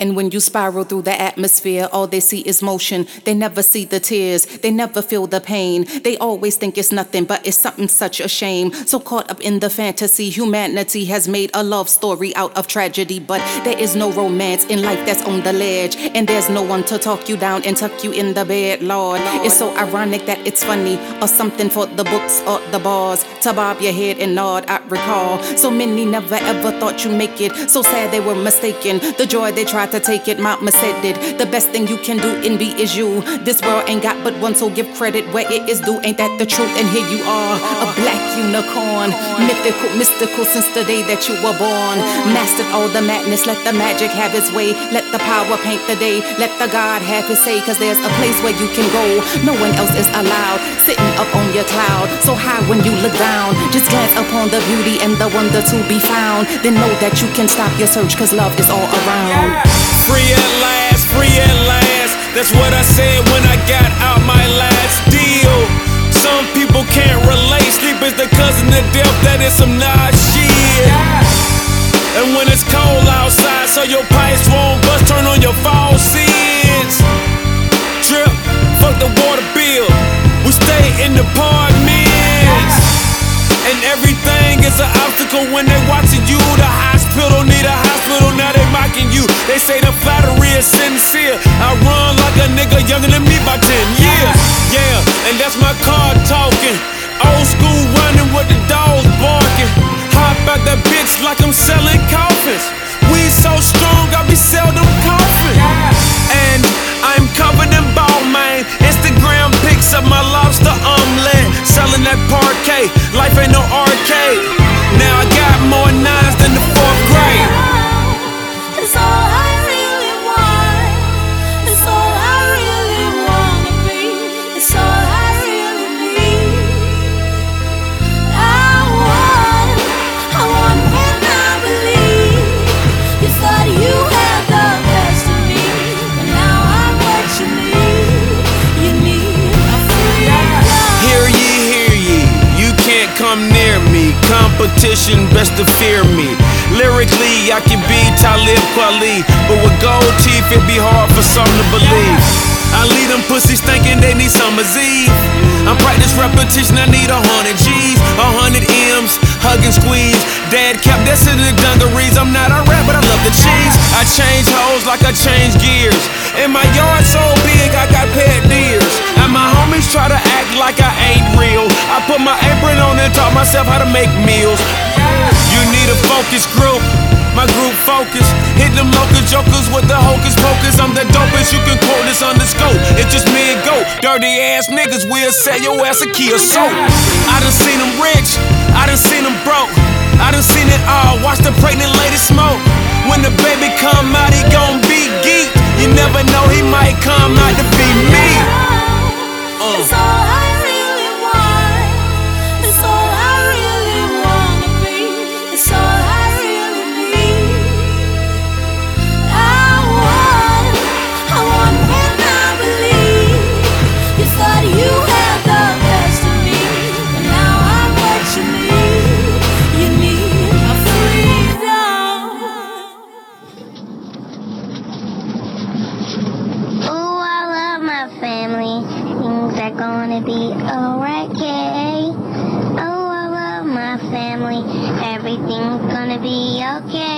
And when you spiral through the atmosphere, all they see is motion. They never see the tears. They never feel the pain. They always think it's nothing, but it's something such a shame. So caught up in the fantasy, humanity has made a love story out of tragedy. But there is no romance in life that's on the ledge. And there's no one to talk you down and tuck you in the bed, Lord. It's so ironic that it's funny, or something for the books or the bars. To bob your head and nod, I recall. So many never ever thought you'd make it. So sad they were mistaken. The joy they tried to take it, Mama said it. The best thing you can do in be is you. This world ain't got but one, so give credit where it is due. Ain't that the truth? And here you are, a black unicorn. Mythical, mystical since the day that you were born. Mastered all the madness, let the magic have its way. Let the power paint the day, let the God have his say. Cause there's a place where you can go, no one else is allowed. Sitting up on your cloud, so high when you look down. Just glance upon the beauty and the wonder to be found. Then know that you can stop your search, cause love is all around. Free at last, free at last. That's what I said when I got out my last deal. Some people can't relate. Sleep is the cousin of death, that is some nice shit. And when it's cold outside, so your pipes won't bust, turn on your faucets. Drip, fuck the water bill. We stay in the apartments. And everything is an obstacle when they watching you. The hospital need a hospital, now they mocking you. They say the flattery is sincere. I run like a nigga younger than me by 10 years. Yeah, and that's my car talking. Old school running with the dogs barking. Hop out that bitch like I'm selling coffins. We so strong, I be seldom coughing. And I'm covered in ball, man. Instagram pics of my lobster omelet. Selling that parquet, life ain't no arcade. Now I got more nines than the 4th grade. It's all I really want. It's all I really wanna be. It's all I really need. I want and I believe. You thought you had the best of me, but now I'm what you need. You need my freedom. Hear ye, you can't come near me. Competition, best to fear me. Lyrically, I can be Talib Kweli, but with gold teeth, it be hard for some to believe. I leave them pussies thinking they need Summer's Eve. I'm practice repetition, I need 100 G's, 100 M's, hug and squeeze. Dad kept this in the dungarees. I'm not a rap, but I love the cheese. I change hoes like I change gears. And my yard so big, I got pet deers. And my homies try to act like I ain't real. I put my apron on and taught myself how to make meals. You need a focus group, my group focus. Hit them local jokers with the hocus pocus. I'm the dopest, you can quote this on the scope. It's just me and go. Dirty ass niggas will sell your ass a key of soap. I done seen them rich, I done seen them broke. I done seen it all, watch the pregnant lady smoke. When the baby come out, he gon' be geek. You never know, he might come out to be me. It's all I really want. It's all I really wanna be. It's all I really need. I want and I believe. You thought you had the best of me, but now I'm what you need. You need my freedom. Oh, I love my family. Things are gonna be okay. Oh, I love my family. Everything's gonna be okay.